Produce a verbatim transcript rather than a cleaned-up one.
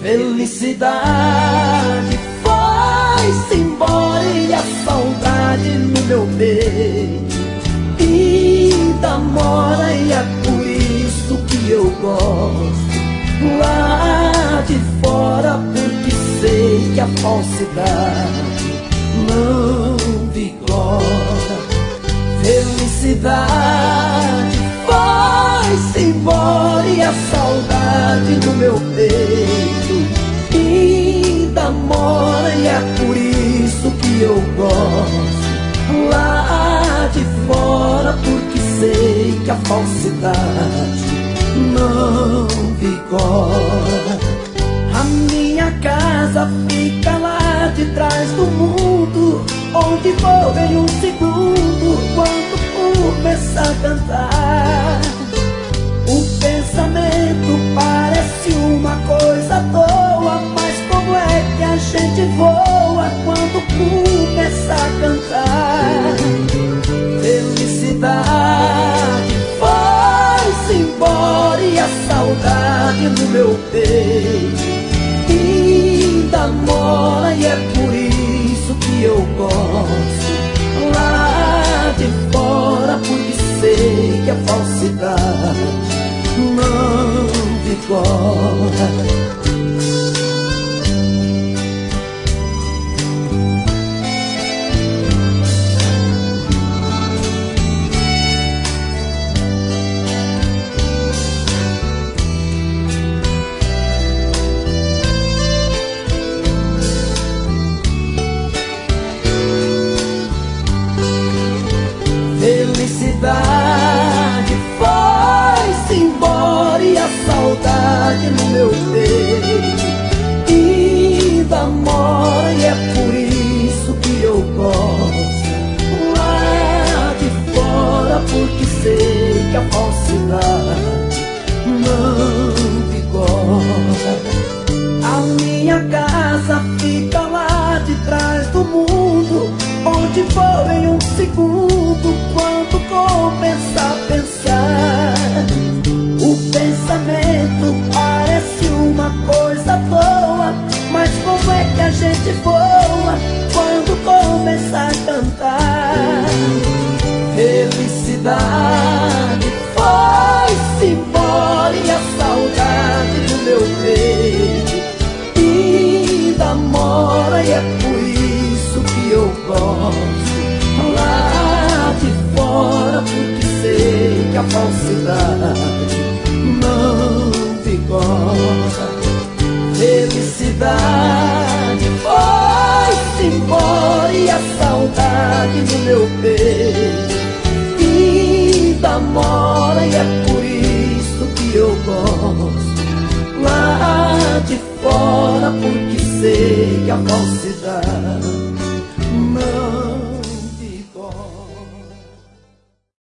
Felicidade foi-se embora e a saudade no meu peito ainda mora, e é por isso que eu gosto lá de fora, porque sei que a falsidade não vigora. Felicidade foi-se embora e a saudade no meu peito ainda mora, e é por isso que eu gosto lá de fora, porque sei que a falsidade não vigora. A minha casa fica lá de trás do mundo, onde vou em um segundo quando começar a cantar. O pensamento parece uma coisa boa, mas como é que a gente voa quando começa a cantar? Felicidade foi-se embora e a saudade no meu peito ainda mora, e é por isso que eu gosto lá de fora, porque sei que a falsidade não vigora. Felicidade foi-se embora e a saudade no meu peito ainda mora, e é por isso que eu gosto lá de fora, porque sei que a falsidade não vigora. A minha casa fica lá de trás do mundo, onde vou em um segundo quando começar a pensar. O pensamento parece uma coisa boa, mas como é que a gente voa quando começar a cantar? Felicidade foi-se embora e a saudade do meu peito ainda mora, e é por isso que eu gosto lá de fora, porque sei que a falsidade não vigora. Felicidade foi-se embora e a saudade no meu peito ainda mora, e é por isso que eu gosto lá de fora, porque sei que a falsidade não